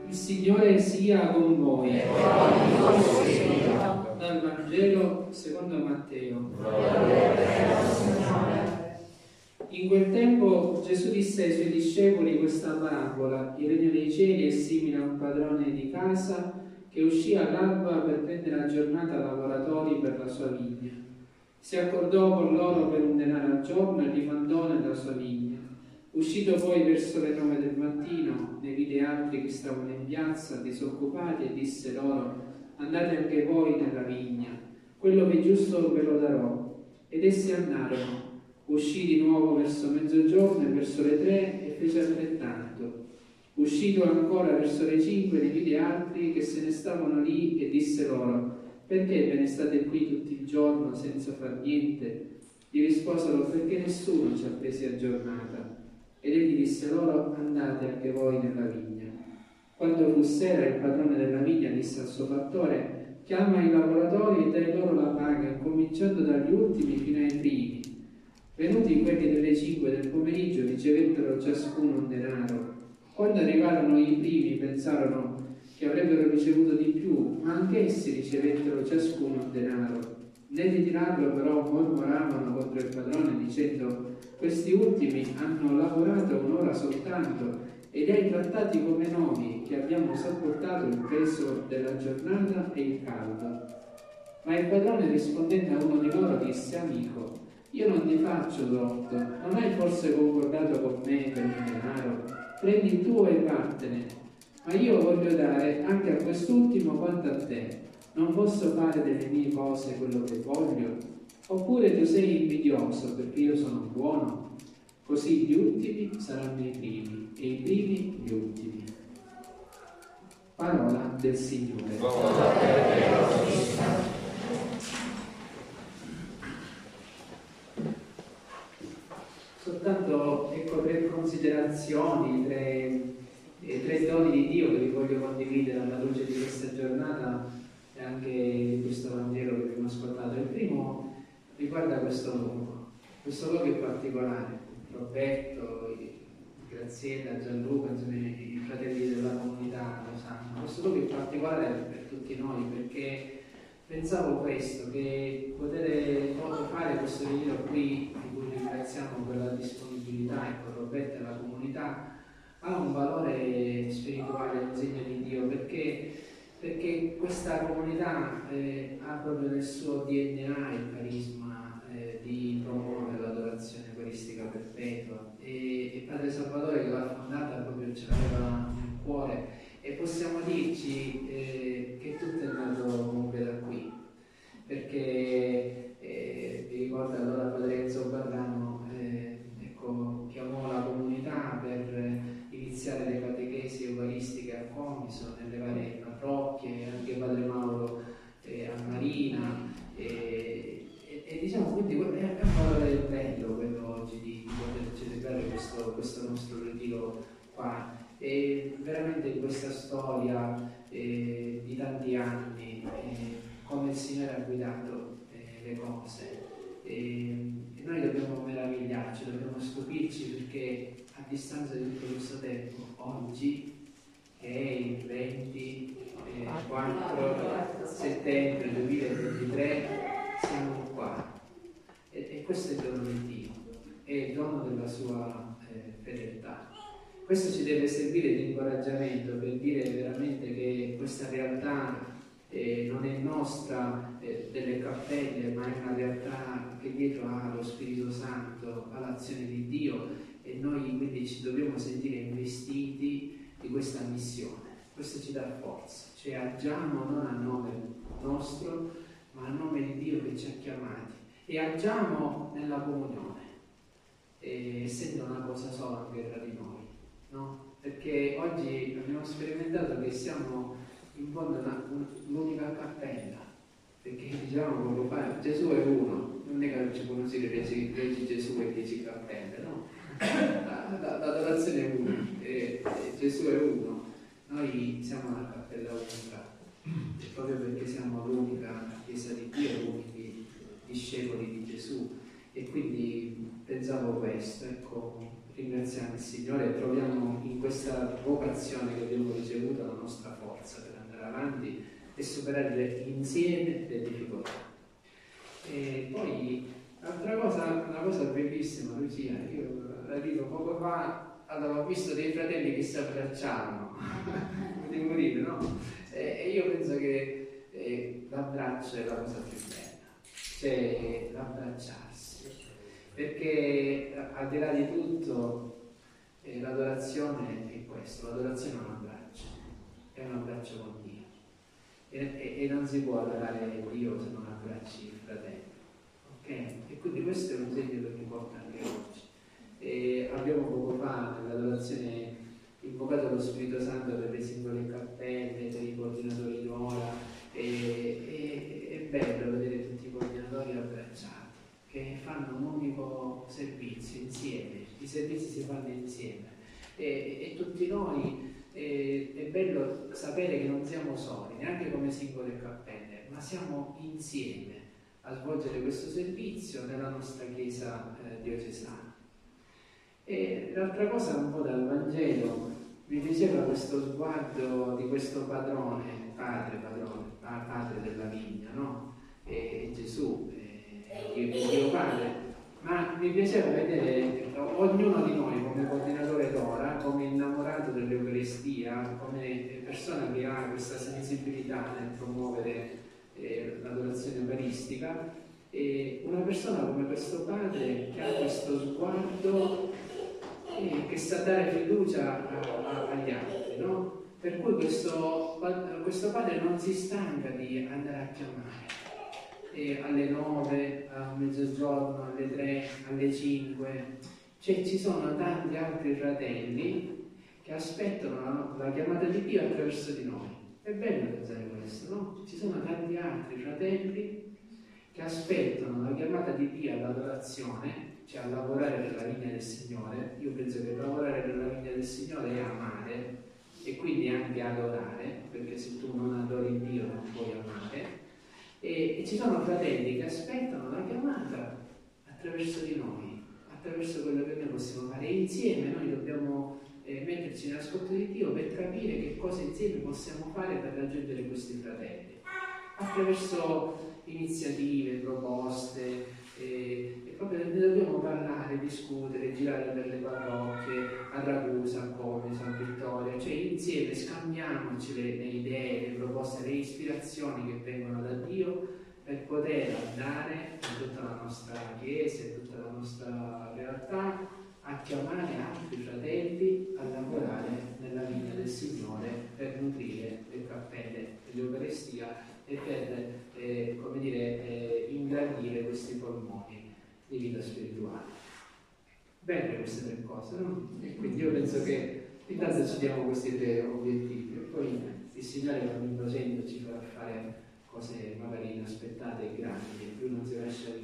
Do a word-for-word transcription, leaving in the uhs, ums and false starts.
Il Signore sia con voi. Dal Vangelo secondo Matteo. In quel tempo Gesù disse ai suoi discepoli questa parabola: il regno dei cieli è simile a un padrone di casa che uscì all'alba per prendere a giornata lavoratori per la sua vigna. Si accordò con loro per un denaro al giorno e li mandò nella sua vigna. Uscito poi verso le nove del mattino, ne vide altri che stavano in piazza disoccupati e disse loro: andate anche voi nella vigna, quello che è giusto ve lo darò. Ed essi andarono. Uscì di nuovo verso mezzogiorno e verso le tre e fece altrettanto. Uscito ancora verso le cinque ne vide altri che se ne stavano lì e disse loro: perché ve ne state qui tutto il giorno senza far niente? Gli risposero: perché nessuno ci ha presi a giornata. Ed egli disse loro: andate anche voi nella vigna. Quando fu sera, il padrone della vigna disse al suo fattore: chiama i lavoratori e dai loro la paga, cominciando dagli ultimi fino ai primi. Venuti quelli delle cinque del pomeriggio, ricevettero ciascuno un denaro. Quando arrivarono i primi, pensarono che avrebbero ricevuto di più, ma anch'essi ricevettero ciascuno un denaro. Nel ritirarlo però mormoravano contro il padrone, dicendo: questi ultimi hanno lavorato un'ora soltanto e li hai trattati come noi, che abbiamo sopportato il peso della giornata e il caldo. Ma il padrone, rispondendo a uno di loro, disse: amico, io non ti faccio torto, non hai forse concordato con me per il denaro? Prendi il tuo e vattene. Ma io voglio dare anche a quest'ultimo quanto a te. Non posso fare delle mie cose quello che voglio? Oppure tu sei invidioso perché io sono buono? Così gli ultimi saranno i primi e i primi gli ultimi. Parola del Signore. Soltanto ecco tre considerazioni, tre, eh, tre doni di Dio che vi voglio condividere alla luce di questa giornata e anche di questo Vangelo che abbiamo ascoltato. Il primo riguarda questo luogo, questo luogo in particolare. Roberto, Graziella, Gianluca, insomma, i fratelli della comunità lo sanno. Questo luogo in particolare per tutti noi, perché pensavo questo, che poter fare questo ritiro qui, di cui ringraziamo per la disponibilità e con Roberto e la comunità, ha un valore spirituale, un segno di Dio, perché, perché questa comunità eh, ha proprio nel suo D N A il carisma eh, di promuovere l'adorazione eucaristica perpetua, e, e Padre Salvatore, che l'ha fondata, proprio ce l'aveva nel cuore. E possiamo dirci eh, che tutto è nato comunque da qui, perché eh, vi ricordo allora Padre Enzo Barrano eh, ecco, chiamò la comunità per iniziare le catechesi eucaristiche a Comiso, nelle varie parrocchie, anche Padre Mauro eh, a Marina, e, e, e diciamo quindi è un valore bello quello oggi di, di poter celebrare questo, questo nostro ritiro qua. E veramente in questa storia eh, di tanti anni eh, come il Signore ha guidato eh, le cose e, e noi dobbiamo meravigliarci, dobbiamo stupirci, perché a distanza di tutto questo tempo, oggi che è il ventiquattro settembre duemilaventitré, siamo qua e, e questo è il dono di Dio, è il dono della sua eh, fedeltà. Questo ci deve servire di incoraggiamento per dire veramente che questa realtà eh, non è nostra eh, delle cappelle, ma è una realtà che dietro ha lo Spirito Santo, ha l'azione di Dio, e noi quindi ci dobbiamo sentire investiti di questa missione. Questo ci dà forza, cioè agiamo non a nome nostro, ma a nome di Dio che ci ha chiamati, e agiamo nella comunione, eh, essendo una cosa sola anche tra di noi. No? Perché oggi abbiamo sperimentato che siamo in fondo l'unica cappella, perché diciamo poco fa Gesù è uno, non è che ci conoscete regi, regi Gesù e dieci cappelle, no? L'adorazione è una, e, e Gesù è uno, noi siamo una cappella unica, e proprio perché siamo l'unica Chiesa di Dio, l'unici discepoli di Gesù, e quindi pensavo questo, ecco. ringraziamo il Signore e troviamo in questa vocazione che abbiamo ricevuto la nostra forza per andare avanti e superare insieme le difficoltà. E poi l'altra cosa, una cosa bellissima, Lucia, io arrivo poco fa, allora, ho visto dei fratelli che si abbracciavano, devo dire, no? E io penso che eh, l'abbraccio è la cosa più bella, cioè l'abbracciarsi, perché al di là di tutto eh, l'adorazione è questo, l'adorazione è un abbraccio, è un abbraccio con Dio e, e, e non si può adorare Dio se non abbracci il fratello, ok? E quindi questo è un segno che mi porta anche oggi. E abbiamo poco fa nell'adorazione invocato lo Spirito Santo per le singole cappelle, per i coordinatori d'ora, e, e, è bello vedere tutti i coordinatori abbracciati che fanno un unico servizio insieme, i servizi si fanno insieme e, e tutti noi e, è bello sapere che non siamo soli, neanche come singole cappelle, ma siamo insieme a svolgere questo servizio nella nostra chiesa eh, diocesana. E l'altra cosa, un po' dal Vangelo, mi piaceva questo sguardo di questo padrone, padre, padrone, padre della vigna, no? E Gesù, e Dio Padre, ma mi piaceva vedere ognuno di noi come coordinatore d'ora, come innamorato dell'Eucaristia, come persona che ha questa sensibilità nel promuovere eh, l'adorazione eucaristica, e una persona come questo padre che ha questo sguardo eh, che sa dare fiducia a, a, agli altri, no? Per cui questo, questo padre non si stanca di andare a chiamare eh, alle nove, a mezzogiorno, alle tre, alle cinque, cioè ci sono tanti altri fratelli che aspettano la, la chiamata di Dio attraverso di noi. È bello pensare questo, no? Ci sono tanti altri fratelli che aspettano la chiamata di Dio all'adorazione, cioè a lavorare per la vigna del Signore. Io penso che lavorare per la vigna del Signore è amare e quindi anche adorare, perché se tu non adori Dio non puoi amare. E, e ci sono fratelli che aspettano la chiamata attraverso di noi, attraverso quello che noi possiamo fare. E insieme noi dobbiamo eh, metterci nell'ascolto di Dio per capire che cosa insieme possiamo fare per raggiungere questi fratelli. Attraverso iniziative, proposte, e, e proprio ne dobbiamo parlare, discutere, girare per le parrocchie, a Ragusa, a Come, San Vittorio, cioè insieme scambiamoci le, le idee, le proposte, le ispirazioni che vengono da Dio per poter andare in tutta la nostra chiesa, in tutta la nostra realtà, a chiamare altri fratelli a lavorare nella vigna del Signore per nutrire le cappelle dell'Eucaristia e per, eh, come dire, eh, ingrandire questi polmoni di vita spirituale. Belle queste tre cose, no? E quindi io penso che intanto ci diamo questi tre obiettivi e poi il Signore, camminando ci farà fare cose magari inaspettate e grandi che più non si riesce